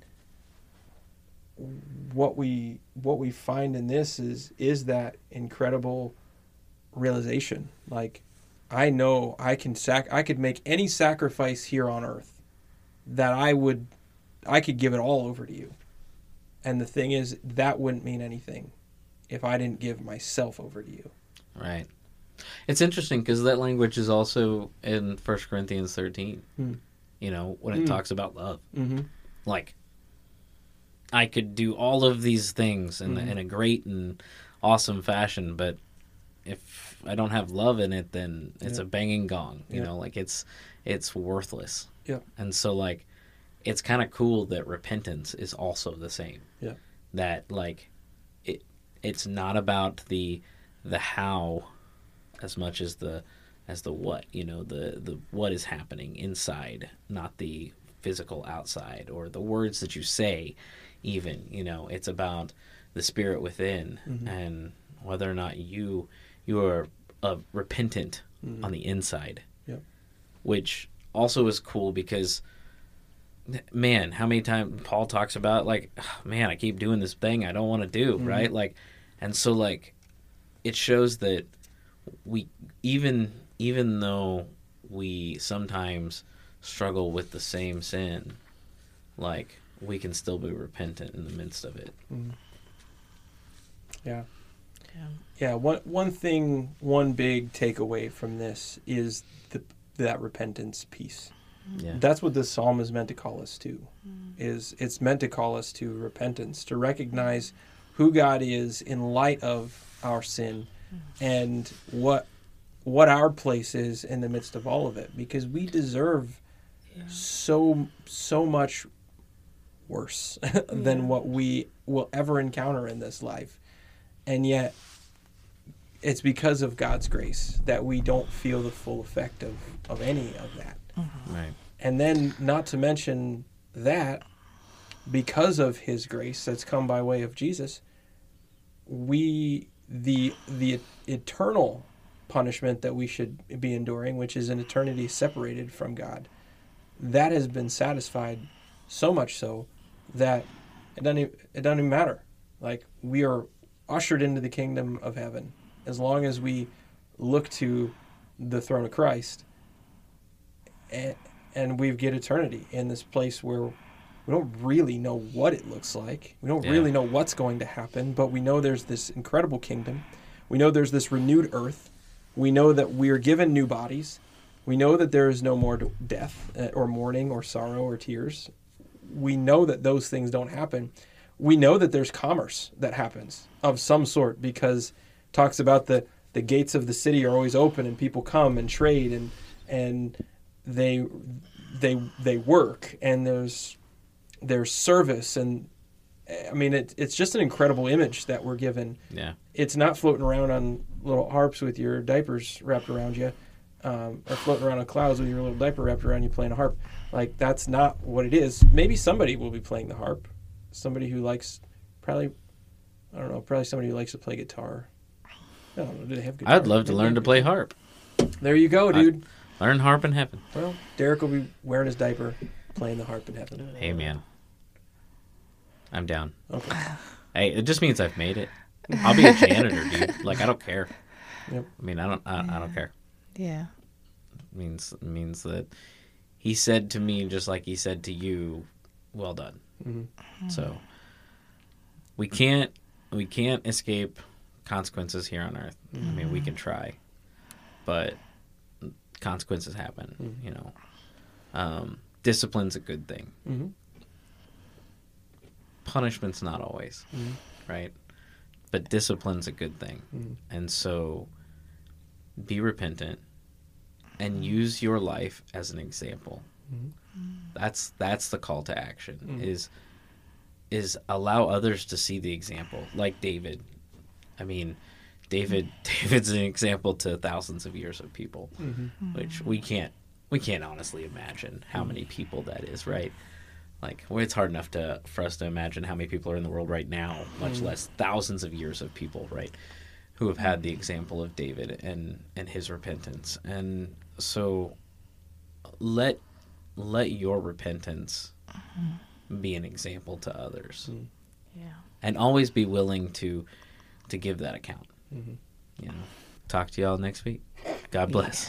what we find in this is that incredible realization. Like, I know I could make any sacrifice here on earth that I could give it all over to you. And the thing is, that wouldn't mean anything if I didn't give myself over to you. Right. It's interesting because that language is also in 1 Corinthians 13. You know, when it talks about love. Mm-hmm. Like, I could do all of these things in a great and awesome fashion, but if I don't have love in it, then it's a banging gong. You know, like it's worthless. Yeah. And so, like, it's kind of cool that repentance is also the same. Yeah. That, like, it's not about the how as much as the what, you know, the what is happening inside, not the physical outside or the words that you say even, you know. It's about the spirit within and whether or not you are repentant on the inside. Yep. Which also is cool because, man, how many times Paul talks about, like, man, I keep doing this thing I don't want to do, right? Like, and so, like, it shows that we, even though we sometimes struggle with the same sin, like, we can still be repentant in the midst of it. Yeah. Yeah. One big takeaway from this is that repentance piece. Yeah. That's what this psalm is meant to call us to. It's meant to call us to repentance, to recognize who God is in light of our sin, and what our place is in the midst of all of it, because we deserve so much worse than what we will ever encounter in this life. And yet it's because of God's grace that we don't feel the full effect of any of that. Right. And then, not to mention that, because of his grace that's come by way of Jesus, the eternal punishment that we should be enduring, which is an eternity separated from God, that has been satisfied, so much so that it doesn't even matter. Like, we are ushered into the kingdom of heaven as long as we look to the throne of Christ, and we get eternity in this place where we don't really know what it looks like. We don't really know what's going to happen, but we know there's this incredible kingdom. We know there's this renewed earth. We know that we are given new bodies. We know that there is no more death or mourning or sorrow or tears. We know that those things don't happen. We know that there's commerce that happens of some sort, because it talks about the gates of the city are always open and people come and trade and they work, and there's service, and I mean it's just an incredible image that we're given. Yeah. It's not floating around on little harps with your diapers wrapped around you, or floating around on clouds with your little diaper wrapped around you playing a harp. Like, that's not what it is. Maybe somebody will be playing the harp. Somebody who likes, probably somebody who likes to play guitar. I don't know. Do they have guitar? I'd love to learn to play harp. There you go, dude. Learn harp in heaven. Well, Derek will be wearing his diaper, playing the harp in heaven. Hey, man. I'm down. Okay. Hey, it just means I've made it. I'll be a janitor, dude. Like, I don't care. Yep. I mean, I don't care. Yeah. It means that he said to me, just like he said to you, well done. Mm-hmm. So we can't escape consequences here on earth. I mean, we can try, but consequences happen. You know, discipline's a good thing. Mm-hmm. Punishment's not always, right? But discipline's a good thing. And so be repentant and use your life as an example. That's the call to action, is allow others to see the example, like David. I mean, David's an example to thousands of years of people, which we can't honestly imagine how many people that is, right? Like, well, it's hard enough for us to imagine how many people are in the world right now, much less thousands of years of people, right, who have had the example of David and his repentance. And so let your repentance be an example to others. Yeah. And always be willing to give that account. You know. Talk to y'all next week. God bless.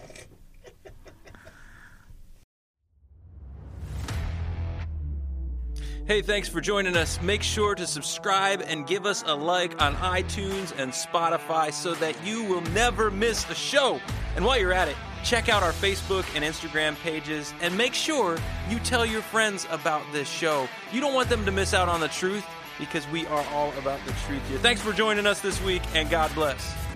Hey, thanks for joining us. Make sure to subscribe and give us a like on iTunes and Spotify so that you will never miss a show. And while you're at it, check out our Facebook and Instagram pages and make sure you tell your friends about this show. You don't want them to miss out on the truth, because we are all about the truth here. Thanks for joining us this week, and God bless.